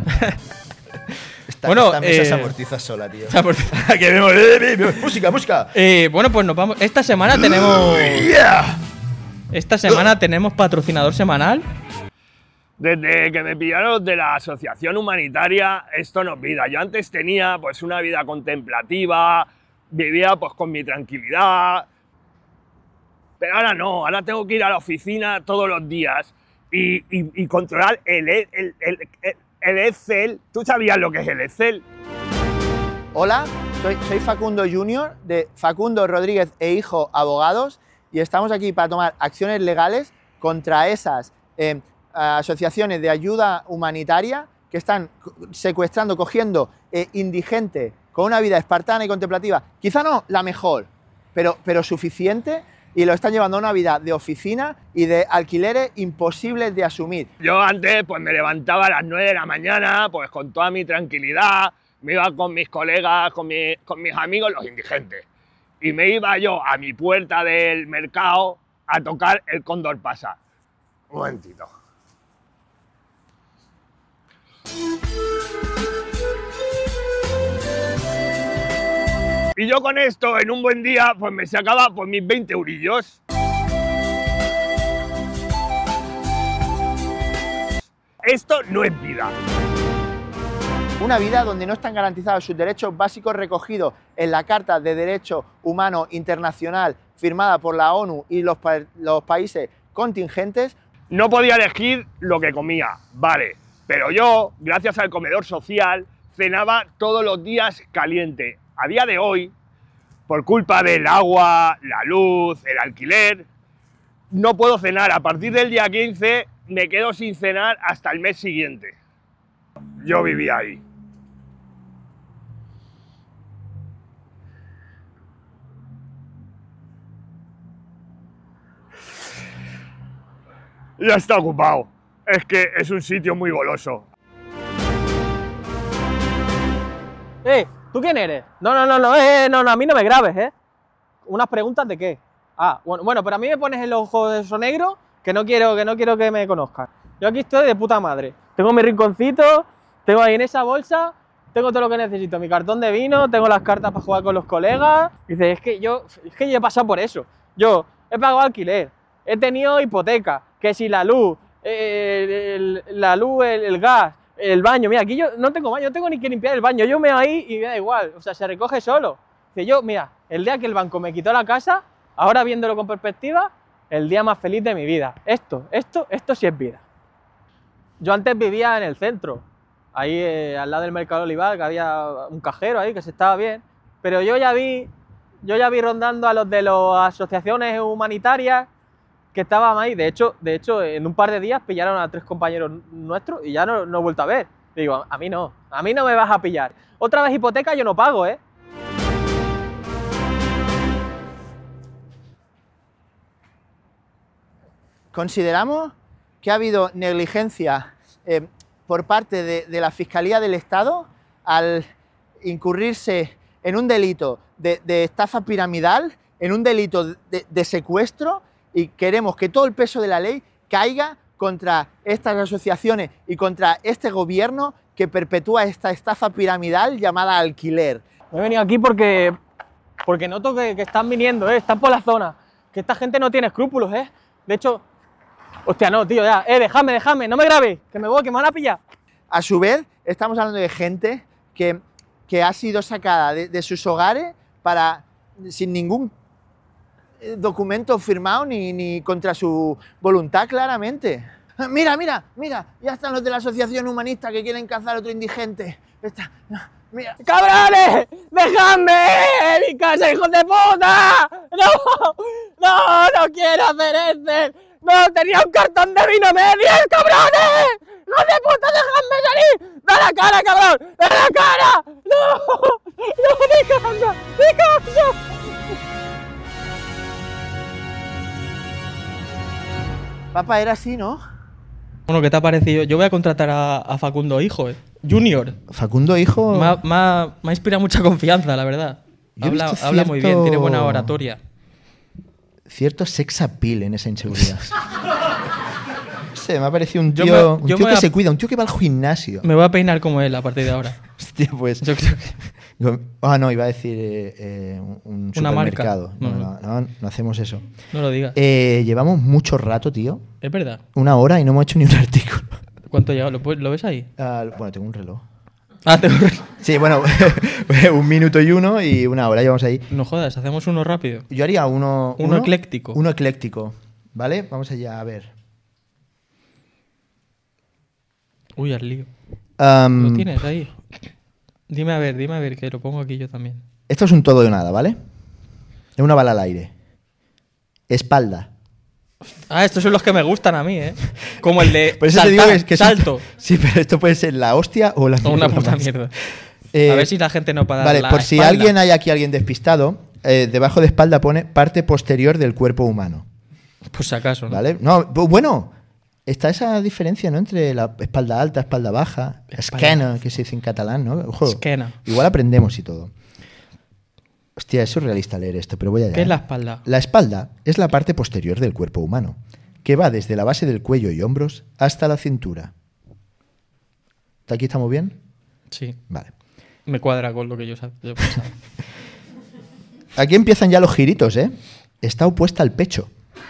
S3: Esta,
S2: Bueno,
S3: esta mesa
S2: eh,
S3: se amortiza sola, tío.
S2: O sea, por-
S3: Que vemos- eh, eh, eh, música, música.
S2: Eh, bueno, pues nos vamos. Esta semana tenemos.
S3: Yeah.
S2: Esta semana tenemos patrocinador semanal.
S4: Desde que me pillaron de la asociación humanitaria, esto no es vida. Yo antes tenía pues una vida contemplativa, vivía pues con mi tranquilidad, pero ahora no, ahora tengo que ir a la oficina todos los días y, y- y controlar el, el, el, el- el Excel. ¿Tú sabías lo que es el Excel?
S5: Hola, soy, soy Facundo Junior de Facundo Rodríguez e Hijo Abogados y estamos aquí para tomar acciones legales contra esas eh, asociaciones de ayuda humanitaria que están secuestrando, cogiendo eh, indigente con una vida espartana y contemplativa, quizá no la mejor, pero, pero suficiente, y lo están llevando a una vida de oficina y de alquileres imposibles de asumir.
S4: Yo antes pues me levantaba a las nueve de la mañana, pues con toda mi tranquilidad, me iba con mis colegas, con, mi- con mis amigos, los indigentes. Y me iba yo a mi puerta del mercado a tocar el Cóndor Pasa. Un momentito. Y yo con esto, en un buen día, pues me sacaba pues mis veinte eurillos. Esto no es vida.
S5: Una vida donde no están garantizados sus derechos básicos recogidos en la Carta de Derechos Humanos Internacional firmada por la ONU y los, pa- los países contingentes.
S4: No podía elegir lo que comía, vale, pero yo, gracias al comedor social, cenaba todos los días caliente. A día de hoy, por culpa del agua, la luz, el alquiler, no puedo cenar. A partir del día quince me quedo sin cenar hasta el mes siguiente. Yo vivía ahí. Ya está ocupado. Es que es un sitio muy goloso.
S6: Eh, ¿tú quién eres? No, no, no, no, eh, no, no, a mí no me grabes, ¿eh? ¿Unas preguntas de qué? Ah, bueno, bueno, pero a mí me pones el ojo de eso negro que no quiero, que no quiero que me conozcan. Yo aquí estoy de puta madre. Tengo mi rinconcito, tengo ahí en esa bolsa, tengo todo lo que necesito, mi cartón de vino, tengo las cartas para jugar con los colegas. Dice, es que yo, es que yo he pasado por eso. Yo he pagado alquiler, he tenido hipoteca, que si la luz, eh, el- la luz, el, el gas, el baño. Mira, aquí yo no tengo baño, no tengo ni que limpiar el baño. Yo me voy ahí y me da igual. O sea, se recoge solo. Dice, yo, mira, el día que el banco me quitó la casa, ahora viéndolo con perspectiva, el día más feliz de mi vida. Esto, esto, esto sí es vida. Yo antes vivía en el centro, ahí eh, al lado del Mercado Olivar, que había un cajero ahí que se estaba bien. Pero yo ya vi, yo ya vi rondando a los de las asociaciones humanitarias que estaban ahí. De hecho, de hecho, en un par de días pillaron a tres compañeros nuestros y ya no, no he vuelto a ver. Digo, a mí no, a mí no me vas a pillar. Otra vez hipoteca yo no pago, ¿eh?
S5: Consideramos que ha habido negligencia eh, por parte de, de la Fiscalía del Estado al incurrirse en un delito de, de estafa piramidal, en un delito de, de secuestro, y queremos que todo el peso de la ley caiga contra estas asociaciones y contra este gobierno que perpetúa esta estafa piramidal llamada alquiler.
S6: Me he venido aquí porque, porque noto que, que están viniendo, ¿eh? Están por la zona. Que esta gente no tiene escrúpulos, ¿eh? De hecho, hostia, no, tío, ya. Eh, déjame, déjame, no me grabes, que me voy, que me van a pillar.
S5: A su vez, estamos hablando de gente que, que ha sido sacada de, de sus hogares para, sin ningún documento firmado ni, ni contra su voluntad, claramente. Mira, mira, mira, ya están los de la asociación humanista que quieren cazar a otro indigente. Está, mira.
S6: ¡Cabrones! ¡Dejadme! ¡Mi casa, hijos de puta! ¡No! ¡No! ¡No quiero hacer este! ¡No! ¡Tenía un cartón de vino medio, cabrones! ¡Hijos de puta, dejadme salir! ¡Da la cara, cabrón! ¡Da la cara! ¡No! ¡No, mi casa! ¡Mi casa!
S5: Papá, era así, ¿no?
S2: Bueno, ¿qué te ha parecido? Yo voy a contratar a, a Facundo Hijo, eh. Junior.
S3: Facundo Hijo...
S2: Me ha, me ha- me ha inspirado mucha confianza, la verdad.
S3: Yo he
S2: Habla,
S3: visto
S2: habla muy
S3: cierto-
S2: bien, tiene buena oratoria.
S3: Cierto sex appeal en esa inseguridad. No sé, me ha parecido un
S2: Yo
S3: tío,
S2: me-
S3: un
S2: yo
S3: tío
S2: me
S3: que
S2: a-
S3: se cuida, un tío que va al gimnasio.
S2: Me voy a peinar como él a partir de ahora.
S3: Hostia, pues...
S2: Yo creo que...
S3: Ah, no, iba a decir eh, eh, un
S2: Una marca.
S3: supermercado. No,
S2: No,
S3: no, no, no hacemos eso.
S2: No lo digas.
S3: Eh, llevamos mucho rato, tío.
S2: Es verdad.
S3: Una hora y no hemos hecho ni un artículo.
S2: ¿Cuánto lleva? ¿Lo, puedes- ¿Lo ves ahí?
S3: Ah, bueno, tengo un reloj.
S2: Ah, tengo reloj.
S3: Sí, bueno, un minuto y uno y una hora llevamos ahí.
S2: No jodas, hacemos uno rápido.
S3: Yo haría uno...
S2: Uno ecléctico.
S3: Uno ecléctico, ¿vale? Vamos allá, a ver.
S2: Uy, al lío.
S3: Am,
S2: ¿Lo tienes ahí? Dime a ver, dime a ver, que lo pongo aquí yo también.
S3: Esto es un todo de nada, ¿vale? Es una bala al aire. Espalda.
S2: Ah, estos son los que me gustan a mí, ¿eh? Como el de
S3: Por eso te digo
S2: saltar,
S3: que, que es-
S2: salto.
S3: Sí, pero esto puede ser la hostia o la
S2: O una
S3: mierda
S2: puta
S3: más.
S2: mierda.
S3: Eh,
S2: a ver si la gente no para
S3: Vale,
S2: la
S3: por si
S2: espalda.
S3: alguien hay aquí alguien despistado, eh, debajo de espalda pone parte posterior del cuerpo humano,
S2: Por si acaso, ¿no?
S3: ¿vale? No, bu- bueno, está esa diferencia, ¿no? Entre la espalda alta, espalda baja,
S2: Espalda.
S3: esquena, que se dice en catalán, ¿no? Ojo,
S2: Esquena.
S3: igual aprendemos y todo. Hostia, es surrealista leer esto, pero voy allá.
S2: ¿Qué es
S3: ¿eh?
S2: la espalda?
S3: La espalda es la parte posterior del cuerpo humano, que va desde la base del cuello y hombros hasta la cintura. ¿Hasta aquí estamos bien?
S2: Sí,
S3: Vale.
S2: me cuadra con lo que yo, sab- yo pensaba.
S3: Aquí empiezan ya los giritos, ¿eh? Está opuesta al pecho.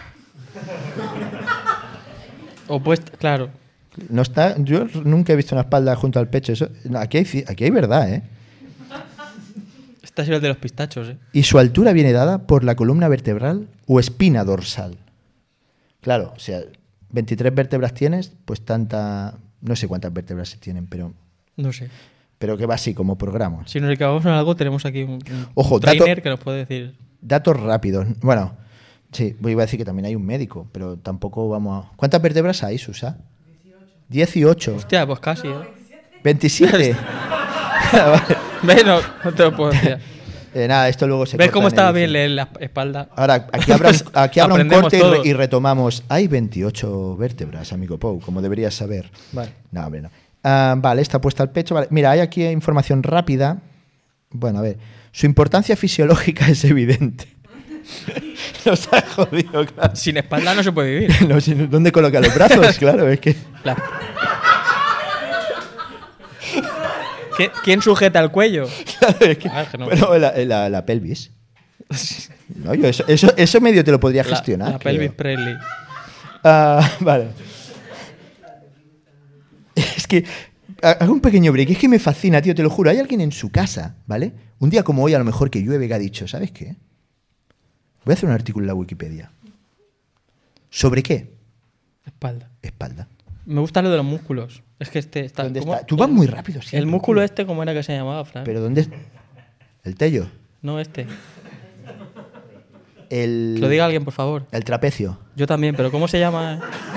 S2: Opuesta, claro.
S3: No está, yo nunca he visto una espalda junto al pecho. Eso, no, aquí, hay, ci- aquí hay verdad, ¿eh?
S2: Este ha sido el de los pistachos, ¿eh?
S3: Y su altura viene dada por la columna vertebral o espina dorsal. Claro, o sea, veintitrés vértebras tienes, pues tanta... No sé cuántas vértebras se tienen, pero,
S2: No sé.
S3: pero que va así, como programa.
S2: Si nos equivocamos en algo, tenemos aquí un, un
S3: Ojo,
S2: trainer
S3: dato-
S2: que nos puede decir.
S3: Datos rápidos. Bueno, sí, iba a decir que también hay un médico, pero tampoco vamos a... ¿Cuántas vértebras hay, Susa? dieciocho.
S2: Hostia, pues casi, ¿eh?
S3: veintisiete. Vale.
S2: ¿Ves? No, no te lo puedo decir.
S3: Eh, nada, esto luego se
S2: ¿Ves
S3: corta
S2: cómo
S3: en
S2: estaba
S3: edición.
S2: bien leer la espalda?
S3: Ahora, aquí habrá un, aquí habrá un
S2: Aprendemos
S3: corte y, re-
S2: todo.
S3: y retomamos. Hay veintiocho vértebras, amigo Pou, como deberías saber.
S2: Vale.
S3: No, hombre, no. Ah, vale, está puesta al pecho. Vale. Mira, hay aquí información rápida. Bueno, a ver. Su importancia fisiológica es evidente. Nos ha jodido, claro.
S2: Sin espalda no se puede vivir.
S3: No, si no, ¿dónde coloca los brazos? Claro, es que...
S2: La- ¿Qué- ¿Quién sujeta el cuello?
S3: es que-
S2: Ah, es que no.
S3: Bueno, la, la- la pelvis. No, yo eso, eso, eso medio te lo podría
S2: La,
S3: gestionar.
S2: la
S3: creo.
S2: pelvis Presley.
S3: Ah, vale. Es que ha- hago un pequeño break. Es que me fascina, tío, te lo juro. Hay alguien en su casa, ¿vale? Un día como hoy, a lo mejor que llueve, que ha dicho, ¿sabes qué? Voy a hacer un artículo en la Wikipedia. ¿Sobre qué?
S2: Espalda.
S3: Espalda.
S2: Me gusta lo de los músculos. Es que este está.
S3: ¿Dónde
S2: ¿cómo?
S3: está? Tú vas muy rápido siempre.
S2: El músculo
S3: tío.
S2: este, ¿cómo era que se llamaba, Fran?
S3: ¿Pero dónde? ¿El tello?
S2: No, este.
S3: El...
S2: Que lo diga alguien, por favor.
S3: El trapecio.
S2: Yo también, pero ¿cómo se llama?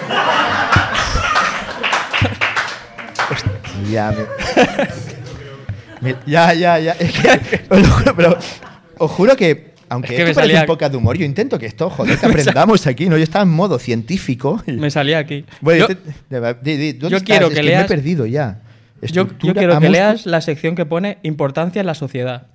S3: Ya, me- me- ya, ya, ya. Es que, os lo juro, pero os juro que, aunque
S2: Es que me
S3: esto parece
S2: salía-
S3: un podcast de humor, yo intento que esto, joder, que aprendamos aquí, ¿no? Yo estaba en modo científico. y-
S2: Me salía aquí.
S3: Bueno,
S2: yo,
S3: te- de- di- di, ¿dónde
S2: yo
S3: estás?
S2: quiero
S3: Es
S2: que
S3: me he
S2: leas-
S3: perdido ya.
S2: yo, yo
S3: Estructura
S2: quiero
S3: a
S2: que
S3: músculo-
S2: leas la sección que pone importancia en la sociedad.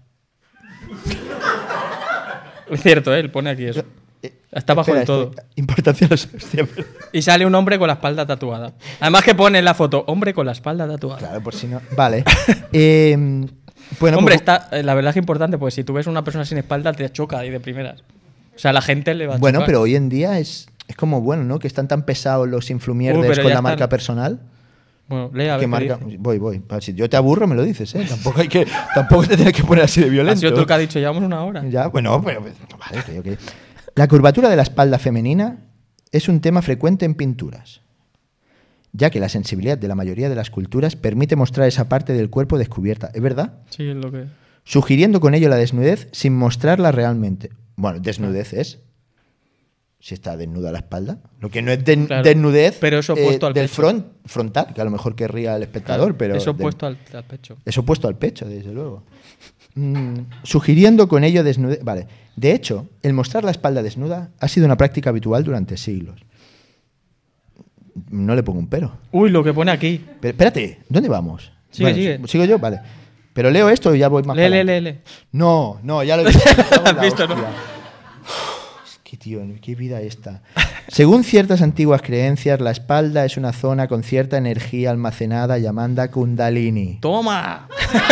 S2: Es cierto, ¿eh? Él pone aquí eso.
S3: Eh,
S2: Está bajo
S3: espera,
S2: el todo.
S3: esto- Importancia de los... hostia, pero-
S2: Y sale un hombre con la espalda tatuada. Además que pone en la foto, hombre con la espalda tatuada.
S3: Claro, por si no... Vale. Eh, bueno,
S2: hombre,
S3: pues-
S2: está, eh, la verdad es que es importante, porque si tú ves una persona sin espalda, te choca ahí de primeras. O sea, la gente le va a
S3: Bueno,
S2: chocar.
S3: pero hoy en día es, es como bueno, ¿no? Que están tan pesados los influencers
S2: Uy, pero
S3: con
S2: ya
S3: la marca
S2: están-
S3: personal.
S2: Bueno, lea a ver
S3: ¿Qué
S2: qué
S3: marca?
S2: dice.
S3: Voy, voy. Si yo te aburro, me lo dices, ¿eh? Tampoco hay que, tampoco te tienes que poner así de violento.
S2: Ha sido tú el que ha dicho, llevamos una hora.
S3: Ya, bueno, pero vale, ok, ok. La curvatura de la espalda femenina es un tema frecuente en pinturas, ya que la sensibilidad de la mayoría de las culturas permite mostrar esa parte del cuerpo descubierta. ¿Es verdad?
S2: Sí, es lo que...
S3: Sugiriendo con ello la desnudez sin mostrarla realmente. Bueno, desnudez es si está desnuda la espalda. Lo que no es den-
S2: Claro,
S3: desnudez
S2: pero eso opuesto al
S3: del
S2: pecho.
S3: front, frontal, que a lo mejor querría el espectador,
S2: Claro,
S3: pero...
S2: eso
S3: de-
S2: puesto al, al pecho.
S3: Es opuesto al pecho, desde luego. Mm, sugiriendo con ello desnudez. Vale. De hecho, el mostrar la espalda desnuda ha sido una práctica habitual durante siglos. No le pongo un pero.
S2: Uy, lo que pone aquí.
S3: Pero espérate, ¿dónde vamos?
S2: Sigue, sigue.
S3: ¿Sigo yo? Vale. Pero leo esto y ya voy más
S2: Lee,
S3: para
S2: lee,
S3: adelante.
S2: lee, lee.
S3: No, no, ya lo he visto.
S2: Has visto, ¿no?
S3: Es que, tío, qué vida esta. Según ciertas antiguas creencias, la espalda es una zona con cierta energía almacenada llamada Kundalini.
S2: ¡Toma!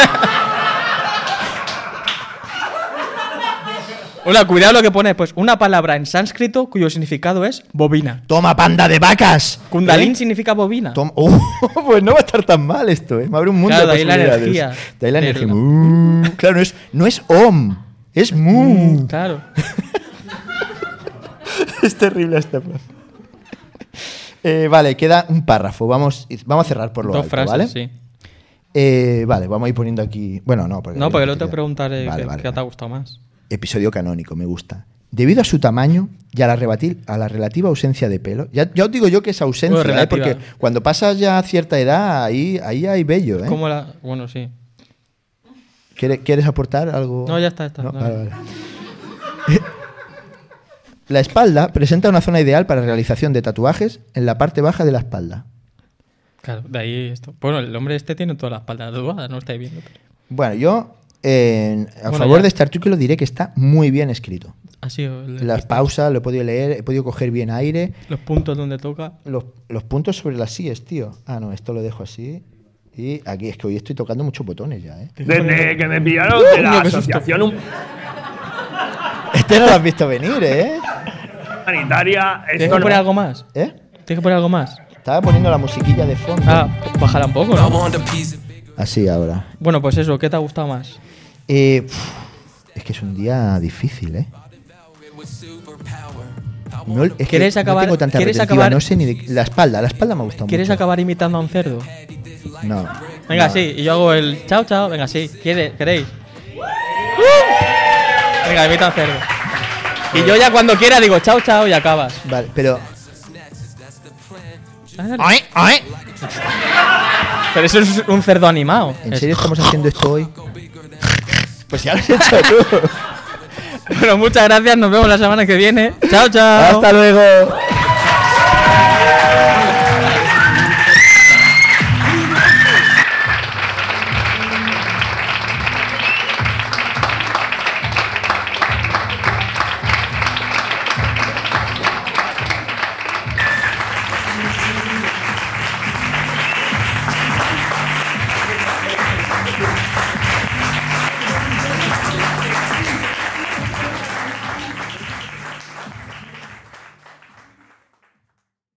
S2: Hola, cuidado lo que pone después. Una palabra en sánscrito cuyo significado es bobina.
S3: ¡Toma, panda de vacas!
S2: Kundalini
S3: ¿Eh?
S2: significa bobina.
S3: Toma- ¡Oh! Pues no va a estar tan mal esto, ¿eh? Me abre un mundo
S2: Claro,
S3: de
S2: de ahí la
S3: posibilidades.
S2: energía.
S3: De ahí la
S2: De
S3: energía.
S2: la-
S3: Uh, claro, no es, no es om, es mu.
S2: Claro.
S3: Es terrible esta frase. Eh, vale, queda un párrafo. Vamos, vamos a cerrar por lo
S2: Dos
S3: alto,
S2: frases,
S3: ¿vale?
S2: sí.
S3: Eh, vale, vamos a ir poniendo aquí... Bueno, no, porque...
S2: No, porque luego te
S3: queda-
S2: preguntaré
S3: Vale,
S2: qué,
S3: vale,
S2: qué te
S3: vale.
S2: ha gustado más.
S3: Episodio canónico, me gusta. Debido a su tamaño y a la, rebati- a la relativa ausencia de pelo... Ya, ya os digo yo que es ausencia,
S2: Bueno,
S3: ¿eh?
S2: relativa.
S3: Porque cuando pasas ya a cierta edad, ahí, ahí hay vello, ¿eh?
S2: ¿Cómo la...? Bueno, sí.
S3: ¿Quieres, ¿Quieres aportar algo?
S2: No, ya está, está.
S3: No,
S2: No.
S3: vale, vale. La espalda presenta una zona ideal para realización de tatuajes en la parte baja de la espalda.
S2: Claro, de ahí esto. Bueno, el hombre este tiene toda la espalda tatuada, no lo estáis viendo. Pero...
S3: Bueno, yo eh, a
S2: Bueno,
S3: favor
S2: ya.
S3: de este artículo diré que está muy bien escrito.
S2: Ha sido el-
S3: Las pausas, lo he podido leer, he podido coger bien aire.
S2: los puntos donde toca.
S3: Los, los puntos sobre las síes, tío. Ah, no, esto lo dejo así. Y aquí es que hoy estoy tocando muchos botones ya, ¿eh?
S4: Desde que me pillaron de la
S2: Coño, qué susto.
S4: asociación hum-
S3: Este no lo has visto venir, ¿eh?
S4: humanitaria,
S2: ¿Tienes
S4: esto
S2: que poner
S4: no.
S2: algo más?
S3: ¿Eh?
S2: ¿Tienes que poner algo más?
S3: Estaba poniendo la musiquilla de fondo.
S2: Ah, pues bájala un poco, ¿no?
S3: Así ahora.
S2: Bueno, pues eso, ¿qué te ha gustado más?
S3: Eh, pf, es que es un día difícil, ¿eh? No, es que
S2: ¿Quieres
S3: no
S2: acabar-
S3: tengo tanta
S2: quieres
S3: retentiva,
S2: acabar-
S3: no sé ni de... La espalda, la espalda me ha gustado
S2: ¿Quieres
S3: mucho.
S2: acabar imitando a un cerdo?
S3: No.
S2: Venga,
S3: no.
S2: sí, y yo hago el chao, chao. Venga, sí. ¿Quiere- ¿Queréis? Venga, imita a un cerdo. Y yo ya cuando quiera digo chao, chao y acabas.
S3: Vale, pero...
S2: Dale.
S3: ¡Ay, ay!
S2: Pero eso es un cerdo animado.
S3: ¿En
S2: Es-
S3: serio estamos haciendo esto hoy? Pues ya lo has hecho tú.
S2: Bueno, muchas gracias. Nos vemos la semana que viene. Chao, chao.
S3: Hasta luego.